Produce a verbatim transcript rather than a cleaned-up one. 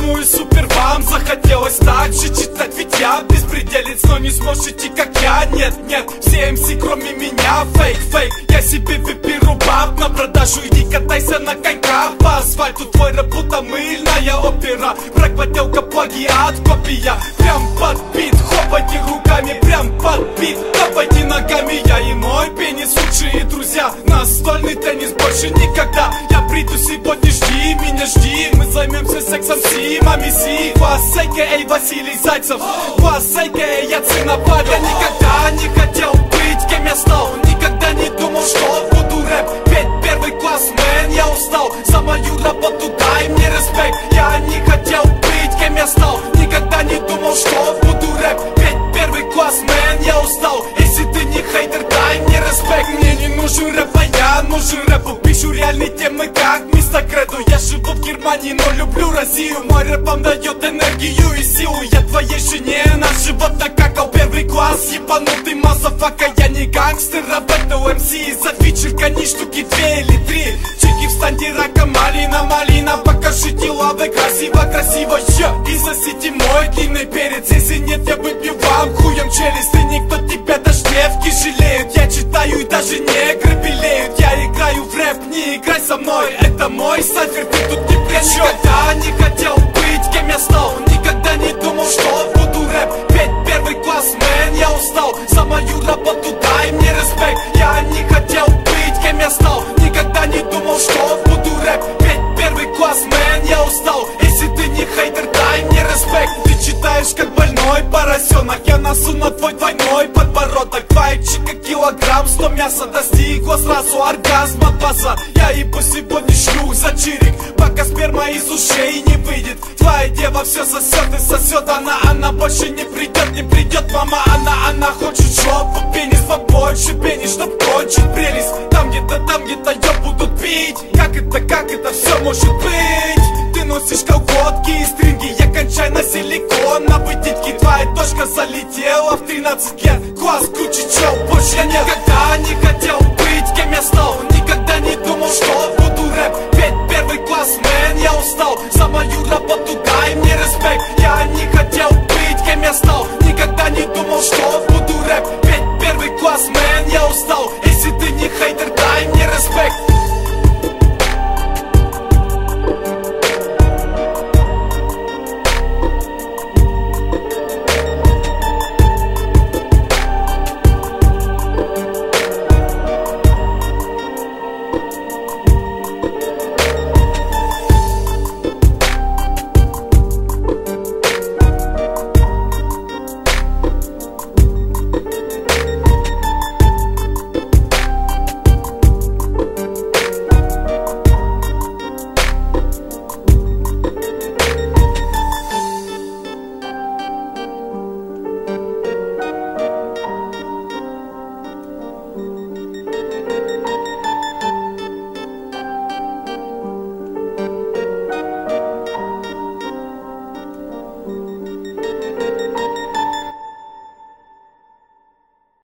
Ну и супер, вам захотелось так же читать, ведь я беспределец, но не сможете, как я. Нет, нет, все эм си кроме меня фейк, фейк. Я себе выберу баб на продажу, иди катайся на коньках по асфальту. Твой рэп будто мыльная опера, брак, подделка, плагиат, копия. Прям под бит, хлопайте руками, прям под бит, топайте ногами. Я и мой пенис лучшие друзья, настольный теннис больше никогда. Я приду сегодня, жди меня, жди. Мы займемся сексом с Симами Си. Вас, а ка а Василий Зайцев, вас, а ка а я Цинопад. Я никогда не хотел быть, кем я стал. Никогда не думал, что буду рэп петь первый класс, мэн. Я устал, за мою работу дай мне респект. Я не хотел быть, кем я стал. Никогда не думал, что буду рэп петь первый класс, мэн. Я устал, если ты не хейтер, дай мне респект. Мне не нужен рэп, а я нужен рэпу. Пишу реальные темы, как мистер Кредо. Я живу в Германии, но люблю Россию. Мой рэп вам дает энергию и силу. Я твоей жене на живот накакал первый класс. Ебанутый мазафака, я не гангстер, а бэтл эм си. За фичер гони штуки две или три. Чики встаньте рака, малина, малина. Покажите лавы, красиво, красиво, yeah. И засите мой длинный перец. Если нет, я выпью вам хуем челюсть. И никто тебя даже девки жалеют. Я читаю и даже негры белеют. Я играю в рэп, не играй со мной. Это мой сайфер, ты тут не при чем. Я никогда не хотел быть, кем я стал. Никогда не думал, что буду рэп петь первый класс, мэн. Я устал, за мою работу дай мне респект. Я не хотел быть, кем я стал. Никогда не думал, что буду рэп петь первый класс, мэн. Я устал, если ты не хейтер, дай мне респект. Ты читаешь как больной поросенок. Я носу на твой двойной подбородок. Два яичка, килограмм, сто мяса. Достигла сразу оргазм от баса. Я ебу сегодня шлюх за чирик, пока сперма из ушей не выйдет. Твоя дева все сосет и сосет. Она, она больше не придет, не придет, мама. Она, она хочет жопу, пенис побольше, пенис, чтоб кончить прелесть. Там где-то, там где-то ее будут пить. Как это, как это все может быть? Ты носишь колготки и стринги, я кончай на силиконовые титьки. Твоя дочка залетела в тринадцать лет, класс, круче чел, больше я никогда не